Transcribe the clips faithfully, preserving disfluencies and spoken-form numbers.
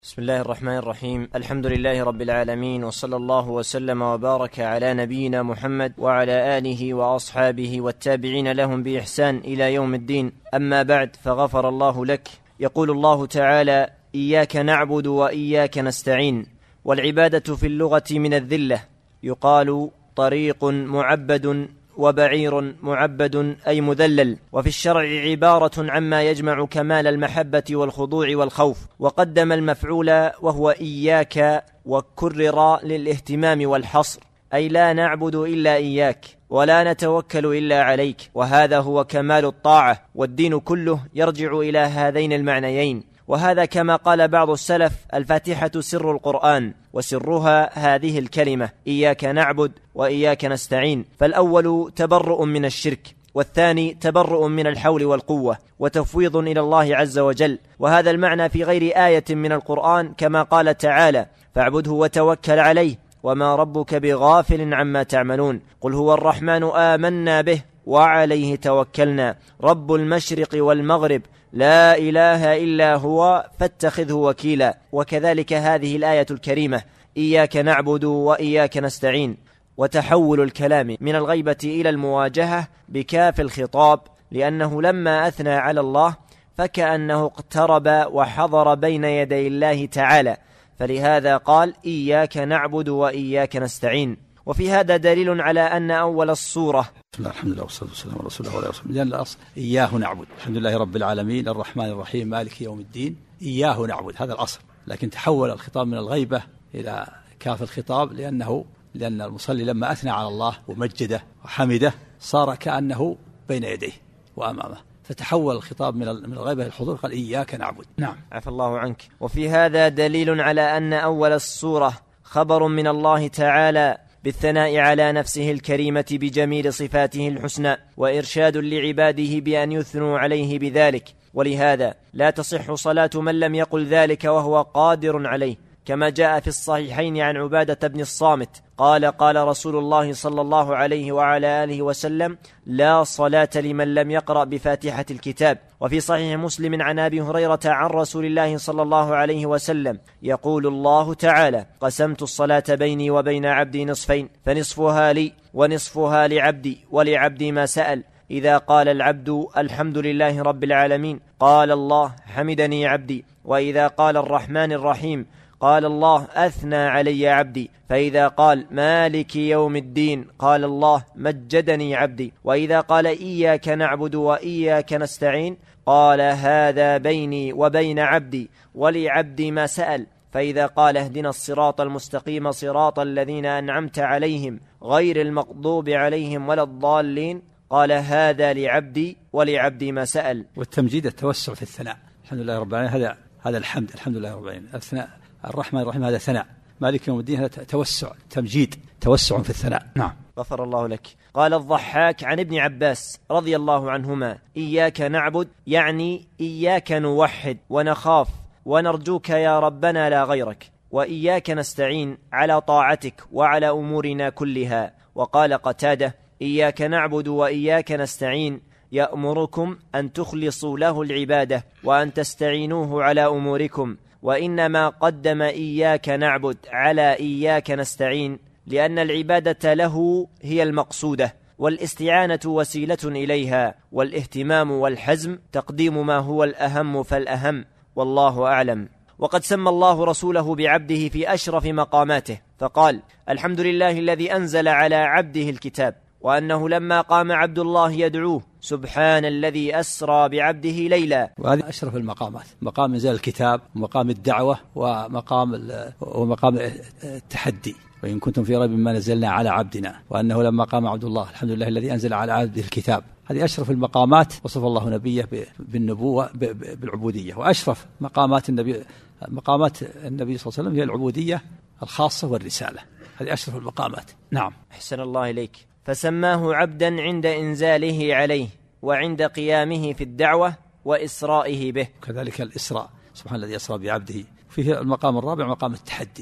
بسم الله الرحمن الرحيم. الحمد لله رب العالمين، وصلى الله وسلم وبارك على نبينا محمد وعلى آله وأصحابه والتابعين لهم بإحسان إلى يوم الدين. أما بعد، فغفر الله لك. يقول الله تعالى: إياك نعبد وإياك نستعين. والعبادة في اللغة من الذلة، يقال طريق معبد وبعير معبد أي مذلل، وفي الشرع عبارة عما يجمع كمال المحبة والخضوع والخوف، وقدم المفعول وهو إياك وكرر للاهتمام والحصر، أي لا نعبد إلا إياك ولا نتوكل إلا عليك. وهذا هو كمال الطاعة، والدين كله يرجع إلى هذين المعنيين. وهذا كما قال بعض السلف: الفاتحة سر القرآن، وسرها هذه الكلمة إياك نعبد وإياك نستعين. فالأول تبرؤ من الشرك، والثاني تبرؤ من الحول والقوة، وتفويض إلى الله عز وجل. وهذا المعنى في غير آية من القرآن، كما قال تعالى: فاعبده وتوكل عليه وما ربك بغافل عما تعملون. قل هو الرحمن آمنا به وعليه توكلنا رب المشرق والمغرب لا إله إلا هو فاتخذه وكيلا. وكذلك هذه الآية الكريمة: إياك نعبد وإياك نستعين. وتحول الكلام من الغيبة إلى المواجهة بكاف الخطاب، لأنه لما أثنى على الله فكأنه اقترب وحضر بين يدي الله تعالى، فلهذا قال: إياك نعبد وإياك نستعين. وفي هذا دليل على أن أول الصورة بسم الله الحمد لله والصلاة والسلام على رسول الله وعلى آله وصحبه. لأن الأصل إياه نعبد، الحمد لله رب العالمين الرحمن الرحيم مالك يوم الدين، إياه نعبد، هذا الأصل. لكن تحول الخطاب من الغيبة إلى كاف الخطاب، لأنه لأن المصلي لما أثنى على الله ومجده وحمده صار كأنه بين يديه وأمامه، فتحول الخطاب من من الغيبة للحضور، قال: إياك نعبد. نعم، عفى الله عنك. وفي هذا دليل على أن أول السورة خبر من الله تعالى بالثناء على نفسه الكريمة بجميل صفاته الحسنى، وإرشاد لعباده بأن يثنوا عليه بذلك. ولهذا لا تصح صلاة من لم يقل ذلك وهو قادر عليه، كما جاء في الصحيحين عن عبادة بن الصامت قال: قال رسول الله صلى الله عليه وعلى آله وسلم: لا صلاة لمن لم يقرأ بفاتحة الكتاب. وفي صحيح مسلم عن أبي هريرة عن رسول الله صلى الله عليه وسلم يقول الله تعالى: قسمت الصلاة بيني وبين عبدي نصفين، فنصفها لي ونصفها لعبدي ولعبدي ما سأل. إذا قال العبد الحمد لله رب العالمين قال الله: حمدني عبدي. وإذا قال الرحمن الرحيم قال الله: أثنى علي عبدي. فإذا قال مالك يوم الدين قال الله: مجدني عبدي. وإذا قال إياك نعبد وإياك نستعين قال: هذا بيني وبين عبدي ولعبدي ما سأل. فإذا قال اهدنا الصراط المستقيم صراط الذين أنعمت عليهم غير المغضوب عليهم ولا الضالين قال: هذا لعبدي ولعبدي ما سأل. والتمجيد التوسع في الثناء، الحمد لله رب العالمين، هذا هذا الحمد، الحمد لله رب العالمين. الثناء الرحمن الرحيم هذا ثناء، مالك يوم الدين هذا توسع، تمجيد، توسع في الثناء. نعم، غفر الله لك. قال الضحاك عن ابن عباس رضي الله عنهما: إياك نعبد يعني إياك نوحد ونخاف ونرجوك يا ربنا لا غيرك، وإياك نستعين على طاعتك وعلى أمورنا كلها. وقال قتادة: إياك نعبد وإياك نستعين يأمركم أن تخلصوا له العبادة وأن تستعينوه على أموركم. وإنما قدم إياك نعبد على إياك نستعين لأن العبادة له هي المقصودة، والاستعانة وسيلة إليها، والاهتمام والحزم تقديم ما هو الأهم فالأهم، والله أعلم. وقد سمى الله رسوله بعبده في أشرف مقاماته، فقال: الحمد لله الذي أنزل على عبده الكتاب، وأنه لما قام عبد الله يدعوه سبحان الذي أسرى بعبده ليلا. وهذه أشرف المقامات، مقام إنزال الكتاب ومقام الدعوة ومقام ومقام التحدي. وإن كنتم في ريب مما نزلنا على عبدنا، وأنه لما قام عبد الله الحمد لله الذي أنزل على عبده الكتاب. هذه أشرف المقامات، وصف الله نبيه بالنبوة بالعبودية. وأشرف مقامات النبي مقامات النبي صلى الله عليه وسلم هي العبودية الخاصة والرسالة، هذه أشرف المقامات. نعم، أحسن الله إليك. فسماه عبدا عند إنزاله عليه وعند قيامه في الدعوة وإسرائه به. كذلك الإسراء، سبحان الذي أسرى بعبده. فيه المقام الرابع مقام التحدي،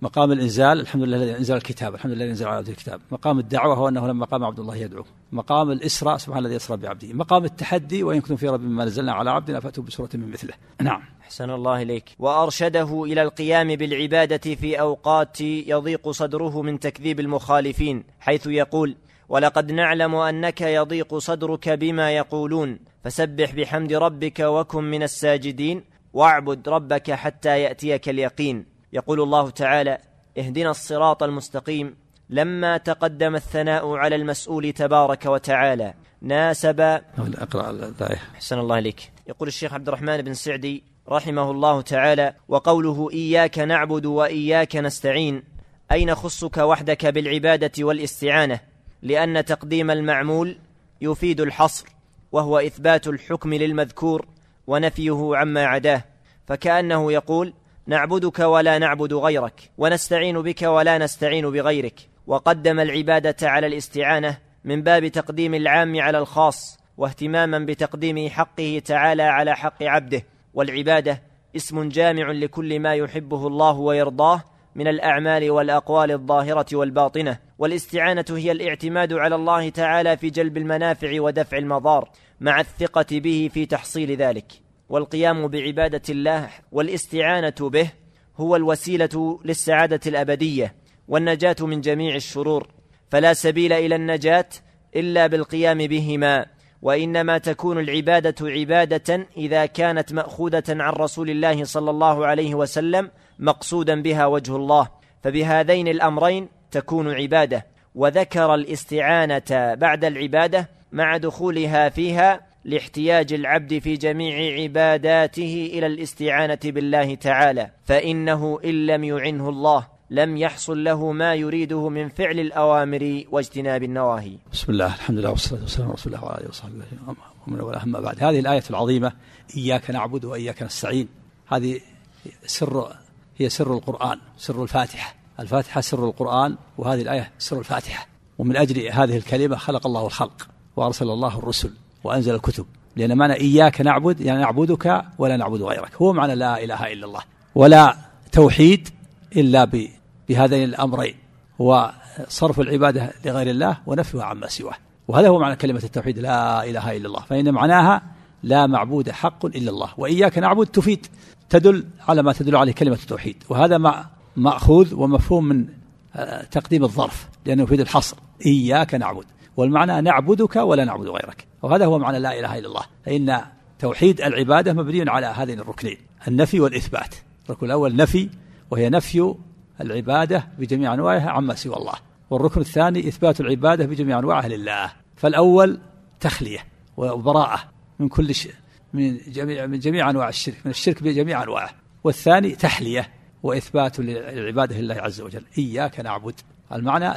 مقام الإنزال الحمد لله الذي أنزل الكتاب، الحمد لله الذي أنزل على عبده الكتاب. مقام الدعوة هو أنه لما قام عبد الله يدعو. مقام الإسراء سبحان الذي أسرى بعبده. مقام التحدي وإن كنتم في ريب مما نزلنا على عبدنا فأتوا بسورة من مثله. نعم. أحسن الله إليك. وأرشده إلى القيام بالعبادة في أوقات يضيق صدره من تكذيب المخالفين، حيث يقول: ولقد نعلم أنك يضيق صدرك بما يقولون فسبح بحمد ربك وكن من الساجدين واعبد ربك حتى يأتيك اليقين. يقول الله تعالى: اهدنا الصراط المستقيم، لما تقدم الثناء على المسؤول تبارك وتعالى ناسب. أقرأ الآية. أحسن الله إليك. يقول الشيخ عبد الرحمن بن سعدي رحمه الله تعالى: وقوله إياك نعبد وإياك نستعين أي نخصك وحدك بالعبادة والاستعانة، لأن تقديم المعمول يفيد الحصر، وهو إثبات الحكم للمذكور ونفيه عما عداه، فكأنه يقول: نعبدك ولا نعبد غيرك، ونستعين بك ولا نستعين بغيرك. وقدم العبادة على الاستعانة من باب تقديم العام على الخاص، واهتماما بتقديم حقه تعالى على حق عبده. والعبادة اسم جامع لكل ما يحبه الله ويرضاه من الأعمال والأقوال الظاهرة والباطنة، والاستعانة هي الاعتماد على الله تعالى في جلب المنافع ودفع المضار مع الثقة به في تحصيل ذلك. والقيام بعبادة الله والاستعانة به هو الوسيلة للسعادة الأبدية والنجاة من جميع الشرور، فلا سبيل إلى النجاة إلا بالقيام بهما، وإنما تكون العبادة عبادة إذا كانت مأخوذة عن رسول الله صلى الله عليه وسلم مقصودا بها وجه الله، فبهذين الأمرين تكون عبادة. وذكر الاستعانة بعد العبادة مع دخولها فيها لاحتياج العبد في جميع عباداته إلى الاستعانة بالله تعالى، فإنه إن لم يعنه الله لم يحصل له ما يريده من فعل الأوامر واجتناب النواهي. بسم الله، الحمد لله والصلاة والسلام على رسول الله وعلى آله وصحبه ومن والاه، أما بعد. هذه الآية العظيمة إياك نعبد وإياك نستعين، هذه سر هي سر القرآن، سر الفاتحة. الفاتحة سر القرآن، وهذه الآية سر الفاتحة. ومن أجل هذه الكلمة خلق الله الخلق وأرسل الله الرسل وأنزل الكتب، لأن معنى إياك نعبد يعني نعبدك ولا نعبد غيرك، هو معنى لا إله إلا الله. ولا توحيد إلا بهذين الأمرين، هو صرف العبادة لغير الله ونفيها عما سواه، وهذا هو معنى كلمة التوحيد لا إله إلا الله، فإن معناها لا معبود حق إلا الله. وإياك نعبد تفيد تدل على ما تدل عليه كلمة التوحيد، وهذا مع مأخوذ ومفهوم من تقديم الظرف، لأنه يفيد الحصر. إياك نعبد، والمعنى نعبدك ولا نعبد غيرك، وهذا هو معنى لا إله إلا الله. فإن توحيد العبادة مبني على هذين الركنين، النفي والإثبات. الركن الأول نفي، وهي نفي العبادة بجميع أنواعها عما سوى الله، والركن الثاني إثبات العبادة بجميع أنواعها لله. فالأول تخلية وبراءة من كل شيء، من جميع من جميع أنواع الشرك، من الشرك بجميع أنواعه. والثاني تحلية وإثبات العبادة لله عز وجل. إياك نعبد، المعنى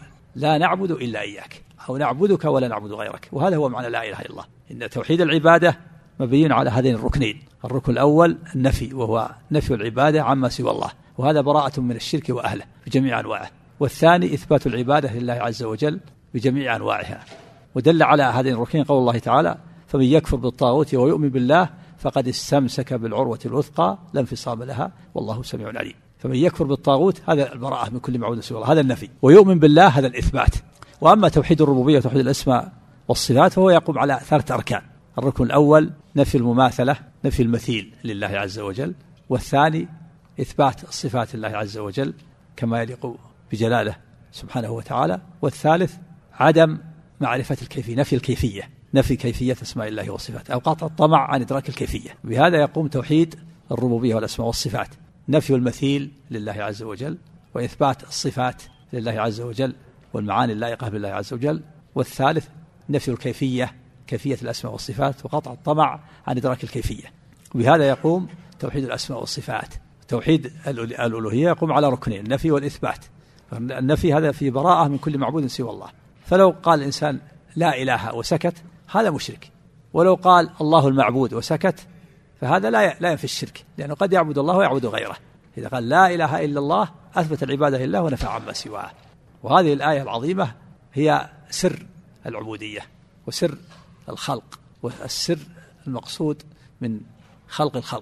لا نعبد إلا إياك، أو نعبدك ولا نعبد غيرك، وهذا هو معنى لا إله إلا الله. إن توحيد العبادة مبني على هذين الركنين. الركن الأول النفي، وهو نفي العبادة عما سوى الله، وهذا براءة من الشرك وأهله بجميع أنواعه. والثاني إثبات العبادة لله عز وجل بجميع أنواعها. ودل على هذين الركنين قول الله تعالى: فمن يكفر بالطاغوت ويؤمن بالله فقد استمسك بالعروة الوثقى لا انفصام لها والله سميع عليم. فمن يكفر بالطاغوت هذا البراءة من كل معبود سوى الله، هذا النفي. ويؤمن بالله هذا الإثبات. وأما توحيد الربوبية وتوحيد الأسماء والصفات فهو يقوم على ثلاثة أركان. الركن الأول نفي المماثلة، نفي المثيل لله عز وجل. والثاني إثبات الصفات لله عز وجل كما يليق بجلاله سبحانه وتعالى. والثالث عدم معرفة الكيفية، نفي الكيفية، نفي كيفية أسماء الله وصفاته، أو قطع الطمع عن إدراك الكيفية. بهذا يقوم توحيد الربوبية والأسماء والصفات، نفي المثيل لله عز وجل، وإثبات الصفات لله عز وجل والمعاني اللائقة بالله عز وجل. والثالث نفي الكيفية، كيفية الأسماء والصفات، وقطع الطمع عن إدراك الكيفية. وبهذا يقوم توحيد الأسماء والصفات. توحيد الألوهية يقوم على ركنين، النفي والإثبات. النفي هذا في براءة من كل معبود سوى الله، فلو قال الإنسان لا إله وسكت هذا مشرك، ولو قال الله المعبود وسكت فهذا لا لا ينفي الشرك، لأنه قد يعبد الله ويعبد غيره. إذا قال لا إله إلا الله أثبت العبادة لله ونفى عما سواه. وهذه الآية العظيمة هي سر العبودية وسر الخلق، والسر المقصود من خلق الخلق،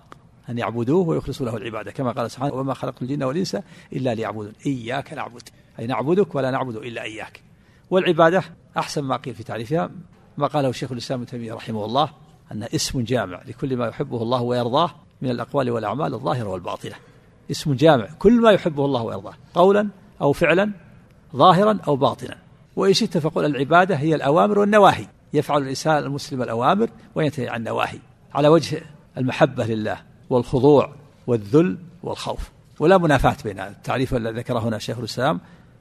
أن يعبدوه ويخلصوا له العبادة، كما قال سبحانه وما خلقت الجن والإنس إلا ليعبدون، إياك نعبد، أي نعبدك ولا نعبد إلا إياك. والعبادة أحسن ما قيل في تعريفها ما قاله الشيخ الإسلام ابن تيمية رحمه الله، أن اسم جامع لكل ما يحبه الله ويرضاه من الأقوال والأعمال الظاهرة والباطنة. اسم جامع كل ما يحبه الله ويرضاه قولا أو فعلا ظاهرا أو باطنا. وإن شئت فقل العبادة هي الأوامر والنواهي، يفعل الإنسان المسلم الأوامر وينتهي عن النواهي على وجه المحبة لله والخضوع والذل والخوف، ولا منافاة بين التعريف الذي ذكره هنا شيخ الإسلام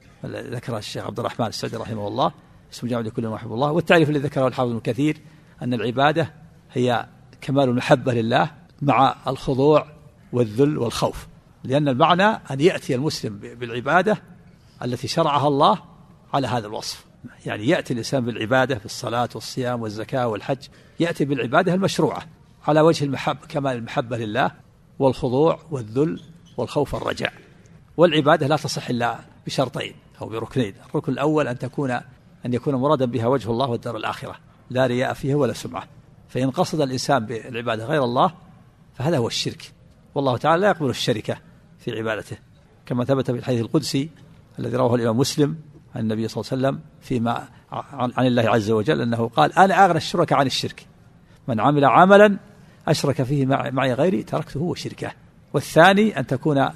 ذكره الشيخ عبد الرحمن السعدي رحمه الله اسم جامع لكل ما يحب الله، والتعريف الذي ذكره الحافظ ابن كثير أن العبادة هي كمال المحبة لله مع الخضوع والذل والخوف، لأن المعنى أن يأتي المسلم بالعبادة التي شرعها الله على هذا الوصف، يعني يأتي الإنسان بالعبادة بالصلاة والصيام والزكاة والحج، يأتي بالعبادة المشروعة على وجه المحب كمال المحبة لله والخضوع والذل والخوف والرجاء. والعبادة لا تصح إلا بشرطين أو بركنين، الركن الأول أن تكون أن يكون مرادا بها وجه الله والدار الآخرة، لا رياء فيها ولا سمعة، فإن قصد الإنسان بالعبادة غير الله فهذا هو الشرك، والله تعالى لا يقبل الشركة في عبادته، كما ثبت في الحديث القدسي الذي رواه الإمام مسلم عن النبي صلى الله عليه وسلم فيما عن الله عز وجل أنه قال أنا أغنى الشركاء عن الشرك، من عمل عملا أشرك فيه معي غيري تركته وشركه. والثاني أن تكون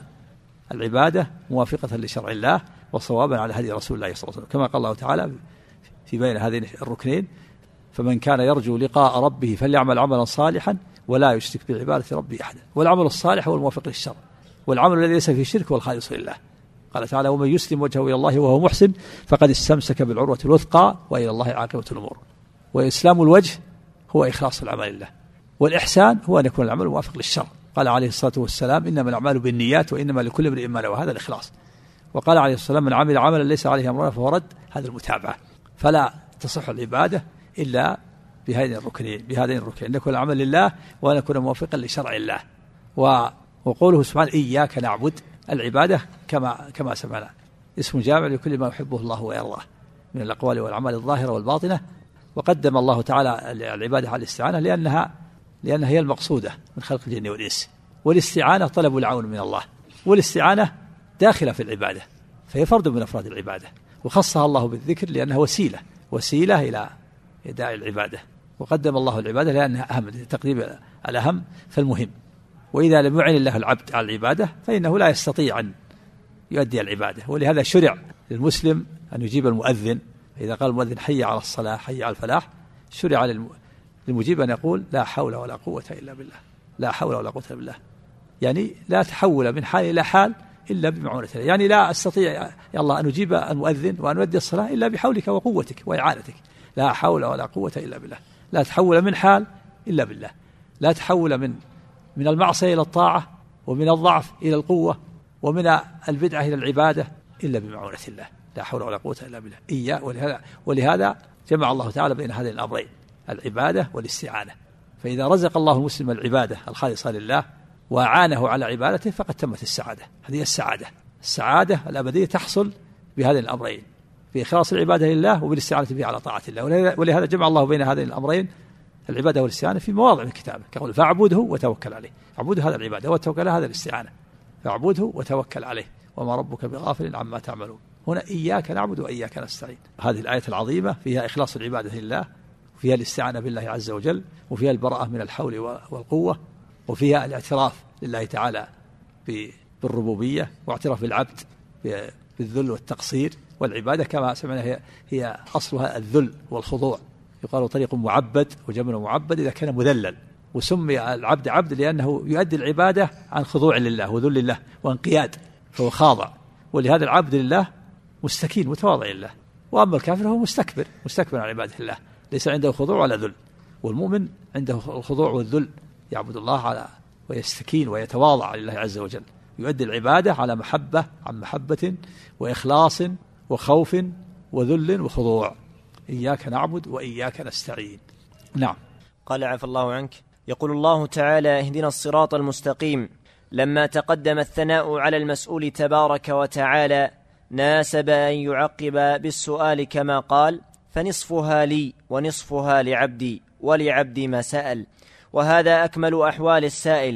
العبادة موافقة لشرع الله وصوابا على هدي رسول الله صلى الله عليه وسلم، كما قال الله تعالى في بين هذين الركنين فمن كان يرجو لقاء ربه فليعمل عملا صالحا ولا يشرك بعبادة ربه أحدا. والعمل الصالح هو الموافق للشرع، والعمل الذي ليس فيه شرك هو الخالص لله. قال تعالى ومن يسلم وجهه إلى الله وهو محسن فقد استمسك بالعروة الوثقى وإلى الله عاقبة الأمور. وإسلام الوجه هو إخلاص العمل لله، والإحسان هو أن يكون العمل موافق للشرع. قال عليه الصلاة والسلام إنما الأعمال بالنيات وإنما لكل امرئ ما نوى، وهذا الإخلاص. وقال عليه الصلاة والسلام من عمل عملا ليس عليه أمرنا فهو رد، هذا المتابعة. فلا تصح العبادة إلا بهذين الركنين بهذين الركنين، أن يكون العمل لله وأن يكون موافقا لشرع الله. وقوله سبحانه إياك نعبد، العبادة كما كما سمعنا اسم جامع لكل ما يحبه الله ويرضاه من الأقوال والأعمال الظاهرة والباطنة. وقدم الله تعالى العبادة على الاستعانة لأنها لأنها هي المقصودة من خلق الجن والإنس، والاستعانة طلب العون من الله، والاستعانة داخلة في العبادة فهي فرد من أفراد العبادة، وخصها الله بالذكر لأنها وسيلة وسيلة إلى إداء العبادة. وقدم الله العبادة لأنها أهم، تقديم الأهم فالمهم. وإذا لم يعن الله العبد على العبادة فإنه لا يستطيع أن يؤدي العبادة، ولهذا شرع للمسلم أن يجيب المؤذن، إذا قال المؤذن حي على الصلاة حي على الفلاح، شرع للمجيب أن يقول لا حول ولا قوة إلا بالله، لا حول ولا قوة إلا بالله، يعني لا تحول من حال إلى حال إلا بمعونة الله، يعني لا أستطيع يا الله أن أجيب المؤذن وأن أؤدي الصلاة إلا بحولك وقوتك وإعانتك، لا حول ولا قوة إلا بالله. لا تحول من حال إلا بالله، لا تحول من من المعصية إلى الطاعة، ومن الضعف إلى القوة، ومن البدعة إلى العبادة إلا بمعونة الله، لا حول ولا قوة إلا بالله. إياه ولهذا, ولهذا جمع الله تعالى بين هذين الأمرين العبادة والاستعانة. فإذا رزق الله المسلم العبادة الخالصة لله وأعانه على عبادته فقد تمت السعادة. هذه السعادة السعادة الأبدية تحصل بهذين الأمرين، بإخلاص العبادة لله وبالاستعانة به على طاعة الله. ولهذا جمع الله بين هذين الأمرين العبادة والاستعانة في مواضع من كتابه، كقول فاعبده وتوكل عليه. اعبده هذا العبادة، والتوكل هذا الاستعانة. فاعبده وتوكل عليه وما ربك بغافل عما تعملون. هنا إياك نعبد وإياك نستعين. هذه الآية العظيمة فيها إخلاص العبادة لله، وفيها الاستعانة بالله عز وجل، وفيها البراءة من الحول والقوة، وفيها الاعتراف لله تعالى بالربوبية، واعتراف العبد بالذل والتقصير. والعبادة كما سمعنا هي, هي أصلها الذل والخضوع. يقال طريق معبد وجمل معبد إذا كان مذلل، وسمي العبد عبد لأنه يؤدي العبادة عن خضوع لله وذل لله وانقياد، فهو خاضع. ولهذا العبد لله مستكين متواضع لله، وأما الكافر هو مستكبر مستكبر عن عبادة الله، ليس عنده خضوع ولا ذل. والمؤمن عنده الخضوع والذل، يعبد الله على ويستكين ويتواضع لله عز وجل، يؤدي العبادة على محبة عن محبة وإخلاص وخوف وذل وخضوع. إياك نعبد وإياك نستعين. نعم. قال عفى الله عنك. يقول الله تعالى اهدنا الصراط المستقيم. لما تقدم الثناء على المسؤول تبارك وتعالى ناسب أن يعقب بالسؤال كما قال فنصفها لي ونصفها لعبدي ولعبدي ما سأل. وهذا أكمل أحوال السائل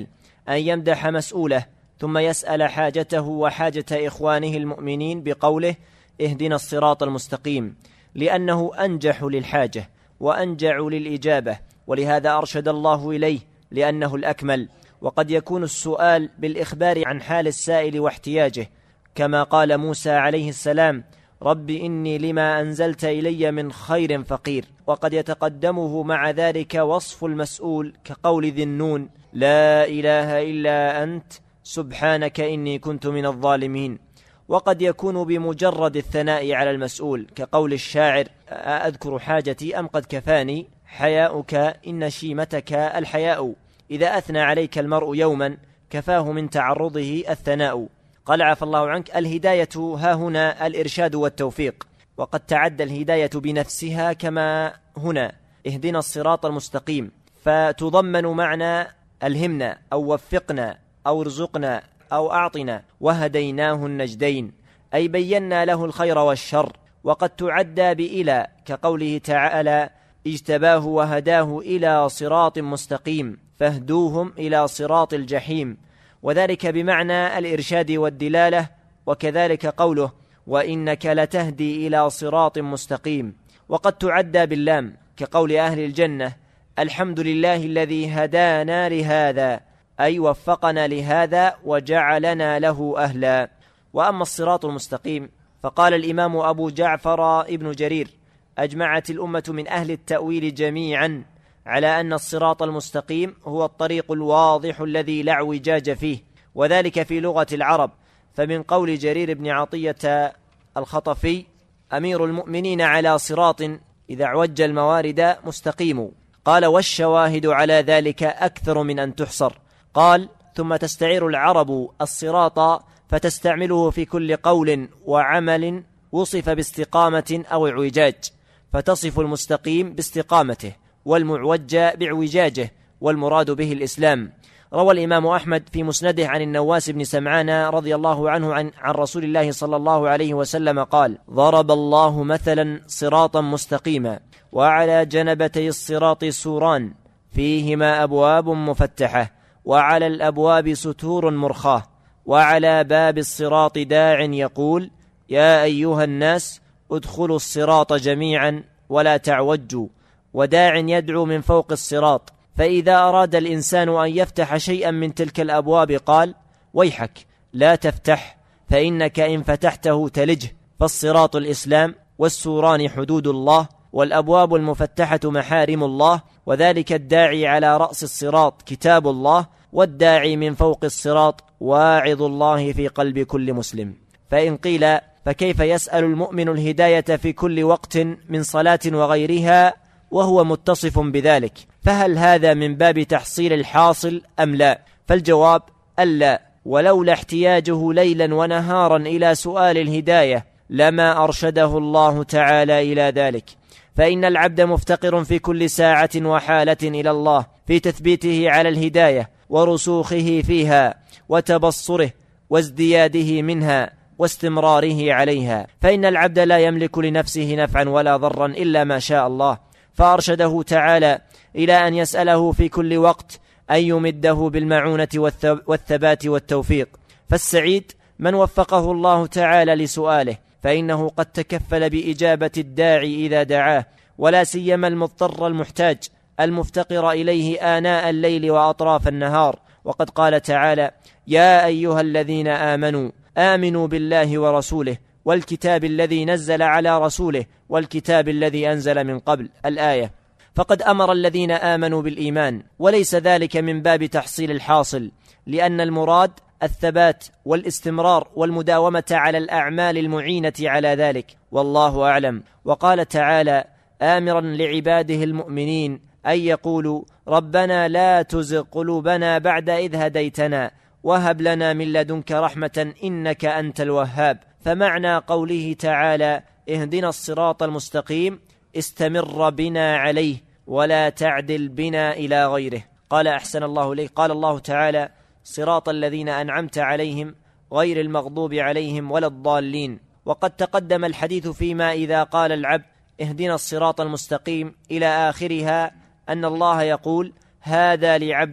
أن يمدح مسؤوله ثم يسأل حاجته وحاجة إخوانه المؤمنين بقوله اهدنا الصراط المستقيم، لأنه أنجح للحاجة وأنجع للإجابة، ولهذا أرشد الله إليه لأنه الأكمل. وقد يكون السؤال بالإخبار عن حال السائل واحتياجه، كما قال موسى عليه السلام رب إني لما أنزلت إلي من خير فقير. وقد يتقدمه مع ذلك وصف المسؤول كقول ذي النون لا إله إلا أنت سبحانك إني كنت من الظالمين. وقد يكون بمجرد الثناء على المسؤول كقول الشاعر أذكر حاجتي أم قد كفاني حياؤك إن شيمتك الحياء، إذا أثنى عليك المرء يوما كفاه من تعرضه الثناء. قال عفى الله عنك. الهداية ها هنا الإرشاد والتوفيق، وقد تعدى الهداية بنفسها كما هنا اهدنا الصراط المستقيم، فتضمن معنى الهمنا أو وفقنا أو ارزقنا أو أعطنا، وهديناه النجدين أي بينا له الخير والشر. وقد تعدى بإلى كقوله تعالى اجتباه وهداه إلى صراط مستقيم فاهدوهم إلى صراط الجحيم، وذلك بمعنى الإرشاد والدلالة. وكذلك قوله وإنك لتهدي إلى صراط مستقيم. وقد تعدى باللام كقول أهل الجنة الحمد لله الذي هدانا لهذا، أي وفقنا لهذا وجعلنا له أهلا. وأما الصراط المستقيم فقال الإمام أبو جعفر ابن جرير أجمعت الأمة من أهل التأويل جميعا على أن الصراط المستقيم هو الطريق الواضح الذي لا اعوجاج فيه، وذلك في لغة العرب. فمن قول جرير بن عطية الخطفي أمير المؤمنين على صراط إذا اعوج الموارد مستقيم. قال والشواهد على ذلك أكثر من أن تحصر. قال ثم تستعير العرب الصراط فتستعمله في كل قول وعمل وصف باستقامة أو اعوجاج، فتصف المستقيم باستقامته والمعوج باعوجاجه، والمراد به الإسلام. روى الإمام أحمد في مسنده عن النواس بن سمعان رضي الله عنه عن, عن رسول الله صلى الله عليه وسلم قال ضرب الله مثلا صراطا مستقيما وعلى جنبتي الصراط سوران فيهما أبواب مفتحة وعلى الأبواب ستور مرخاة وعلى باب الصراط داع يقول يا أيها الناس ادخلوا الصراط جميعا ولا تعوجوا، وداع يدعو من فوق الصراط، فإذا أراد الإنسان أن يفتح شيئا من تلك الأبواب قال ويحك لا تفتح فإنك إن فتحته تلجه، فالصراط الإسلام والسوران حدود الله والأبواب المفتحة محارم الله، وذلك الداعي على رأس الصراط كتاب الله، والداعي من فوق الصراط واعظ الله في قلب كل مسلم. فإن قيل فكيف يسأل المؤمن الهداية في كل وقت من صلاة وغيرها وهو متصف بذلك؟ فهل هذا من باب تحصيل الحاصل أم لا؟ فالجواب ألا، ولولا احتياجه ليلا ونهارا إلى سؤال الهداية لما أرشده الله تعالى إلى ذلك. فإن العبد مفتقر في كل ساعة وحالة إلى الله في تثبيته على الهداية ورسوخه فيها وتبصره وازدياده منها واستمراره عليها، فإن العبد لا يملك لنفسه نفعا ولا ضرا إلا ما شاء الله، فأرشده تعالى إلى أن يسأله في كل وقت أن يمده بالمعونة والثبات والتوفيق. فالسعيد من وفقه الله تعالى لسؤاله، فإنه قد تكفل بإجابة الداعي إذا دعاه، ولا سيما المضطر المحتاج المفتقر إليه آناء الليل وأطراف النهار. وقد قال تعالى يا أيها الذين آمنوا آمنوا بالله ورسوله والكتاب الذي نزل على رسوله والكتاب الذي أنزل من قبل الآية. فقد أمر الذين آمنوا بالإيمان، وليس ذلك من باب تحصيل الحاصل، لأن المراد الثبات والاستمرار والمداومة على الأعمال المعينة على ذلك، والله أعلم. وقال تعالى آمرا لعباده المؤمنين أن يقولوا ربنا لا تزغ قلوبنا بعد إذ هديتنا وهب لنا من لدنك رحمة إنك أنت الوهاب. فمعنى قوله تعالى اهدنا الصراط المستقيم استمر بنا عليه ولا تعدل بنا إلى غيره. قال أحسن الله إليك قال الله تعالى صراط الذين أنعمت عليهم غير المغضوب عليهم ولا الضالين. وقد تقدم الحديث فيما إذا قال العبد اهدنا الصراط المستقيم إلى آخرها أن الله يقول هذا لعبدي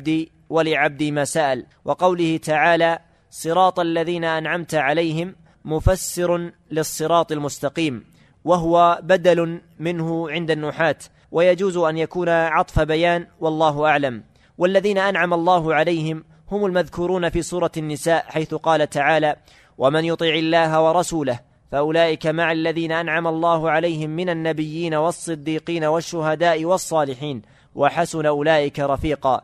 ولعبدي ما سأل. وقوله تعالى صراط الذين أنعمت عليهم مفسر للصراط المستقيم، وهو بدل منه عند النحاة، ويجوز أن يكون عطف بيان والله أعلم. والذين أنعم الله عليهم هم المذكورون في سورة النساء، حيث قال تعالى ومن يطع الله ورسوله فأولئك مع الذين أنعم الله عليهم من النبيين والصديقين والشهداء والصالحين وحسن أولئك رفيقا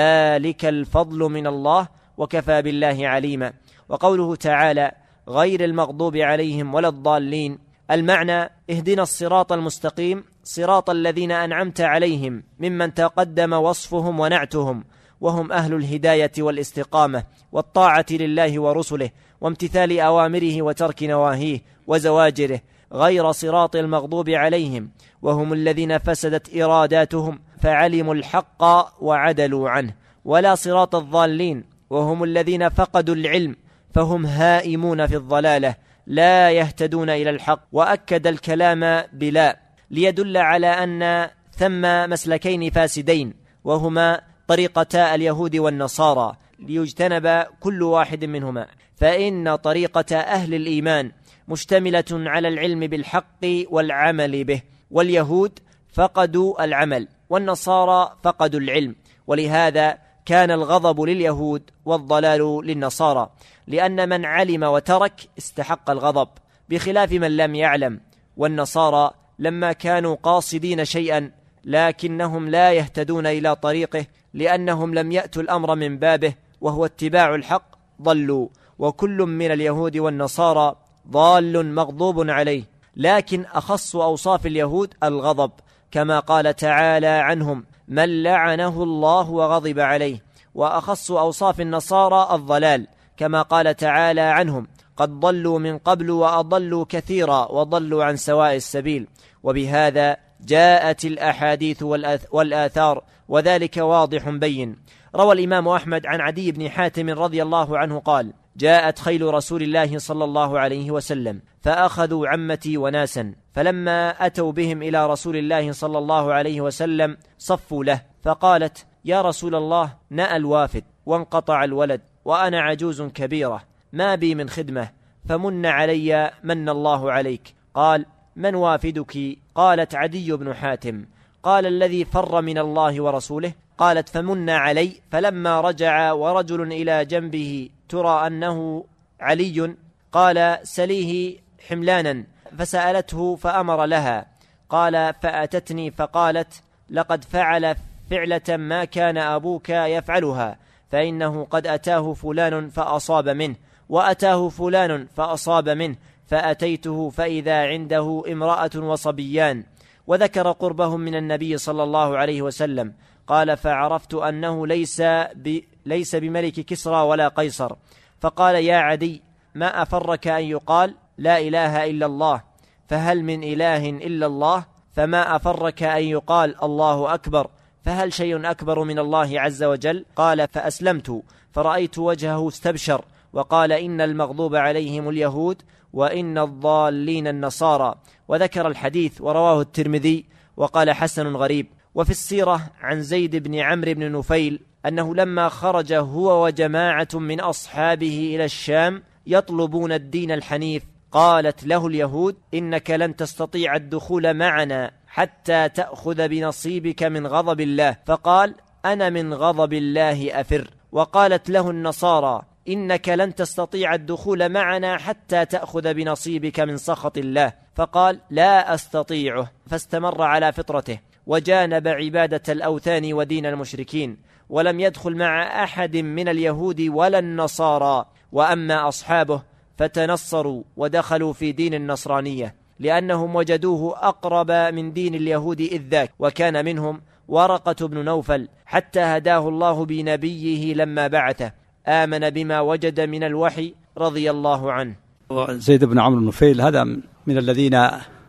ذلك الفضل من الله وكفى بالله عليما. وقوله تعالى غير المغضوب عليهم ولا الضالين، المعنى اهدنا الصراط المستقيم صراط الذين أنعمت عليهم ممن تقدم وصفهم ونعتهم، وهم أهل الهداية والاستقامة والطاعة لله ورسله وامتثال أوامره وترك نواهيه وزواجره، غير صراط المغضوب عليهم وهم الذين فسدت إراداتهم فعلموا الحق وعدلوا عنه، ولا صراط الضالين وهم الذين فقدوا العلم فهم هائمون في الضلالة لا يهتدون إلى الحق. وأكد الكلام بلا ليدل على أن ثم مسلكين فاسدين، وهما طريقتا اليهود والنصارى، ليجتنب كل واحد منهما، فإن طريقة أهل الإيمان مشتملة على العلم بالحق والعمل به، واليهود فقدوا العمل والنصارى فقدوا العلم، ولهذا كان الغضب لليهود والضلال للنصارى، لأن من علم وترك استحق الغضب بخلاف من لم يعلم. والنصارى لما كانوا قاصدين شيئا لكنهم لا يهتدون إلى طريقه لأنهم لم يأتوا الأمر من بابه وهو اتباع الحق ضلوا، وكل من اليهود والنصارى ضال مغضوب عليه، لكن أخص أوصاف اليهود الغضب، كما قال تعالى عنهم من لعنه الله وغضب عليه، وأخص أوصاف النصارى الضلال، كما قال تعالى عنهم قد ضلوا من قبل وأضلوا كثيرا وضلوا عن سواء السبيل. وبهذا جاءت الأحاديث والآثار، وذلك واضح بين. روى الإمام أحمد عن عدي بن حاتم رضي الله عنه قال جاءت خيل رسول الله صلى الله عليه وسلم فأخذوا عمتي وناسا، فلما أتوا بهم إلى رسول الله صلى الله عليه وسلم صفوا له، فقالت يا رسول الله نأى الوافد وانقطع الولد وأنا عجوز كبيرة ما بي من خدمة، فمن علي من الله عليك. قال من وافدك؟ قالت عدي بن حاتم. قال الذي فر من الله ورسوله. قالت فمن علي. فلما رجع ورجل إلى جنبه ترى أنه علي قال سليه حملانا، فسألته فأمر لها. قال فأتتني فقالت لقد فعل فعلة ما كان أبوك يفعلها، فإنه قد أتاه فلان فأصاب منه وأتاه فلان فأصاب منه، فأتيته فإذا عنده امرأة وصبيان، وذكر قربهم من النبي صلى الله عليه وسلم. قال فعرفت أنه ليس, ب... ليس بملك كسرى ولا قيصر، فقال يا عدي ما أفرك أن يقال لا إله إلا الله، فهل من إله إلا الله؟ فما أفرك أن يقال الله أكبر، فهل شيء أكبر من الله عز وجل؟ قال فأسلمت فرأيت وجهه استبشر، وقال إن المغضوب عليهم اليهود وإن الضالين النصارى، وذكر الحديث ورواه الترمذي وقال حسن غريب. وفي السيرة عن زيد بن عمرو بن نفيل أنه لما خرج هو وجماعة من أصحابه إلى الشام يطلبون الدين الحنيف، قالت له اليهود إنك لن تستطيع الدخول معنا حتى تأخذ بنصيبك من غضب الله، فقال أنا من غضب الله أفر. وقالت له النصارى إنك لن تستطيع الدخول معنا حتى تأخذ بنصيبك من سخط الله، فقال لا أستطيعه، فاستمر على فطرته وجانب عبادة الأوثان ودين المشركين، ولم يدخل مع أحد من اليهود ولا النصارى. وأما أصحابه فتنصروا ودخلوا في دين النصرانية، لأنهم وجدوه أقرب من دين اليهود إذ ذاك، وكان منهم ورقة بن نوفل حتى هداه الله بنبيه لما بعثه، آمن بما وجد من الوحي رضي الله عنه. زيد بن عمرو بن نفيل هذا من الذين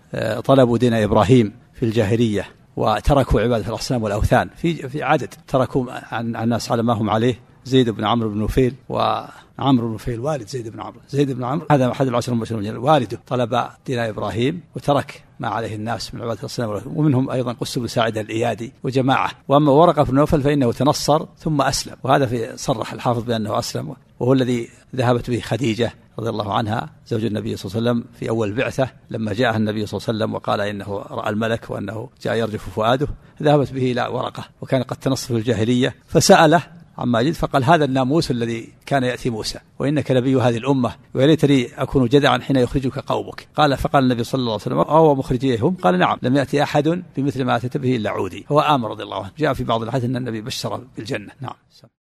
طلبوا دين إبراهيم في الجاهلية وتركوا عبادة الأصنام والأوثان، في في عدد تركوا عن الناس على ما هم عليه زيد بن عمرو بن نفيل، وعمرو بن نفيل والد زيد بن عمرو. زيد بن عمرو هذا أحد العشر المبشرين بالجنة، والده طلب دين إبراهيم وترك ما عليه الناس من عبادة الأصنام، ومنهم أيضا قس بن ساعدة الإيادي وجماعة. وأما ورقة بن نوفل فإنه تنصر ثم أسلم، وهذا في صرح الحافظ بأنه أسلم، وهو الذي ذهبت به خديجة رضي الله عنها زوج النبي صلى الله عليه وسلم في أول البعثة، لما جاء النبي صلى الله عليه وسلم وقال إنه رأى الملك وأنه جاء يرجف فؤاده، ذهبت به إلى ورقة وكان قد تنصر في الجاهلية، فسأله عما جد فقال هذا الناموس الذي كان يأتي موسى، وإنك نبي هذه الأمة، وليتني أكون جدعا حين يخرجك قومك. قال فقال النبي صلى الله عليه وسلم أو مخرجيهم؟ قال نعم، لم يأتي أحد بمثل ما أتت به إلا عودي. هو آمر رضي الله عنه، جاء في بعض الحديث أن النبي بشر بالجنة. نعم.